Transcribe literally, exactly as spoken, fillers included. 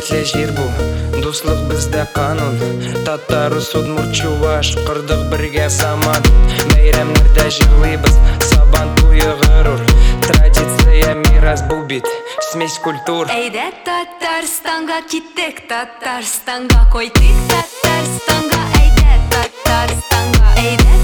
бетле жер бу, дуслык бездә канун. Татар, Удмурт, Чуваш, кырдык бергә заман. Бәйрәмнәрдә җырлыйбыз, сабан туе горур. Традиция мирас бу бит, смесь культур. Әйдә Татарстанга киттек, Татарстанга кайтыйк, Татарстанга, әйдә Татарстанга, әйдә